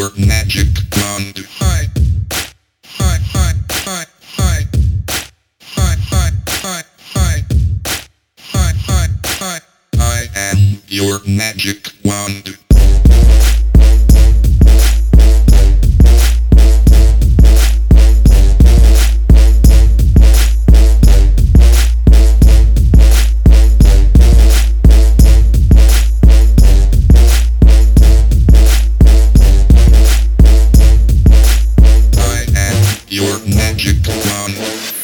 your magic wand. Hi. Hi, hi, hi, hi. Hi, hi, hi, hi. Hi, hi, hi. I am your magic wand. Your magic wand.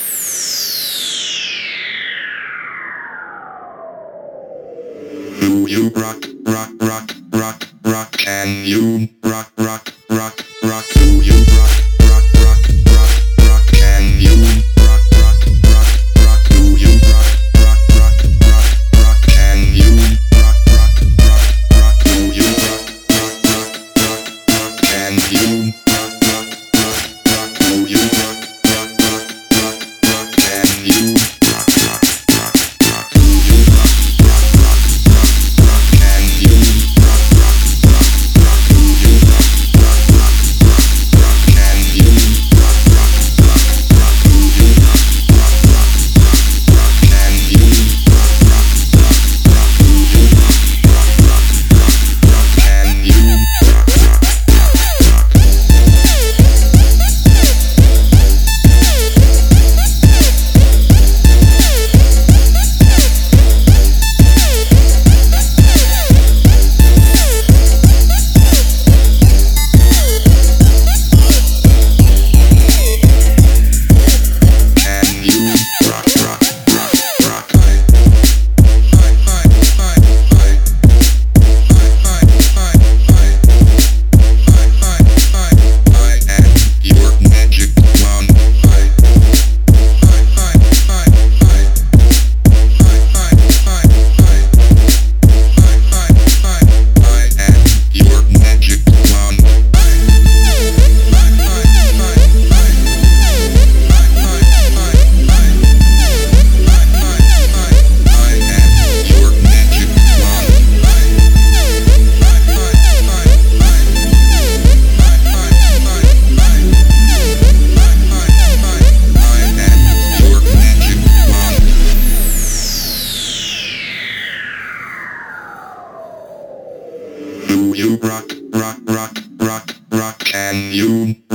Do you rock, rock, rock, rock, rock? Can you rock, rock, rock, rock? Do you rock, rock, rock, rock, rock? Can you rock, rock, rock, rock? Do you rock, rock, rock, rock, rock? Can you rock, rock, rock, rock? Do you rock, rock, rock, rock, rock? Can you rock, rock, rock, rock? Do you rock? Do you rock, rock, rock, rock, rock? Can you